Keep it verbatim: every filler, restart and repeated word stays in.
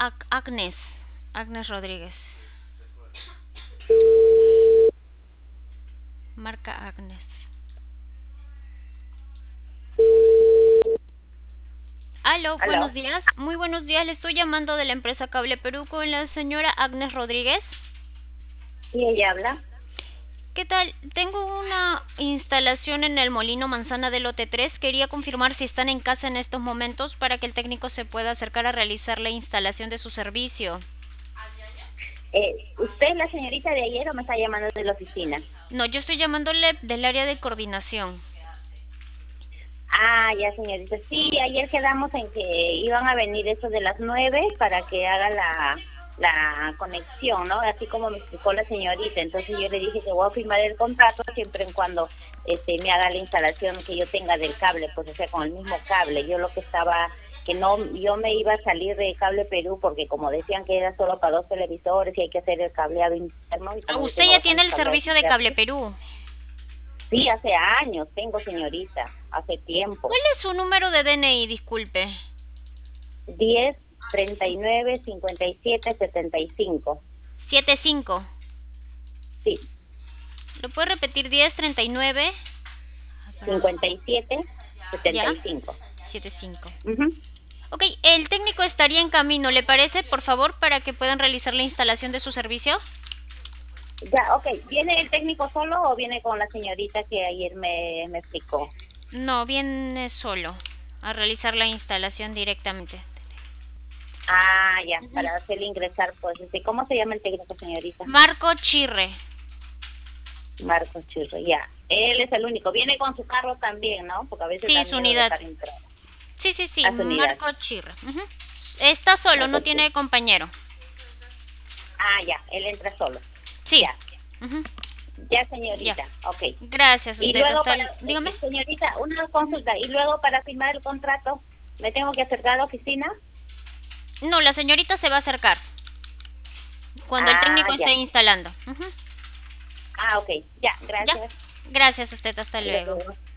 Ag- Agnes, Agnes Rodríguez. Marca Agnes. Aló, ¿Aló? buenos días. Muy buenos días. Le estoy llamando de la empresa Cable Perú con la señora Agnes Rodríguez. ¿Y ella habla? ¿Qué tal? Tengo una instalación en el Molino Manzana del lote tres. Quería confirmar si están en casa en estos momentos para que el técnico se pueda acercar a realizar la instalación de su servicio. Eh, ¿Usted es la señorita de ayer o me está llamando de la oficina? No, yo estoy llamándole del área de coordinación. Ah, ya, señorita. Sí, ayer quedamos en que iban a venir eso de las nueve para que haga la, la conexión, ¿no? Así como me explicó la señorita. Entonces yo le dije que voy a firmar el contrato siempre en cuando este, me haga la instalación que yo tenga del cable, pues o sea, con el mismo cable. Yo lo que estaba, que no, yo me iba a salir de Cable Perú porque como decían que era solo para dos televisores y hay que hacer el cableado interno y Ah, como yo usted tengo ya tiene bastantes el cableados servicio de Cable internos. Perú. Sí, hace años tengo, señorita, hace ¿Cuál tiempo. es su número de D N I? Disculpe. Diez treinta y nueve cincuenta y siete setenta y cinco. Siete cinco. Sí, ¿Lo puede repetir? Diez treinta y nueve. cincuenta y siete setenta ¿Ya? y cinco. Siete cinco. Ujú. Ok, el técnico estaría en camino, ¿le parece, por favor, para que puedan realizar la instalación de su servicio? Ya, ok. ¿Viene el técnico solo o viene con la señorita que ayer me, me explicó? No, viene solo a realizar la instalación directamente. Ah, ya, para hacerle ingresar, pues, este, ¿cómo se llama el técnico, señorita? Marco Chirre. Marcos Chirro, ya. Él es el único. Viene con su carro también, ¿no? Porque a veces Sí, da su miedo unidad. dejar entrar Sí, sí, sí, a su unidad. Marco Chirre. Ujú. Está solo, no Marcos Chirro. tiene compañero. Ah, ya, él entra solo. Sí. Ya, Ujú. ya, Ya. señorita, ok. Gracias a Y usted. luego Hasta para, el... eh, Dígame. señorita, una consulta. Y luego para firmar el contrato, ¿me tengo que acercar a la oficina? No, la señorita se va a acercar cuando el Ah, técnico esté ya. instalando. Ujú. Ah, ok. Ya, Ya. gracias. Gracias a usted. Hasta Hasta luego. luego.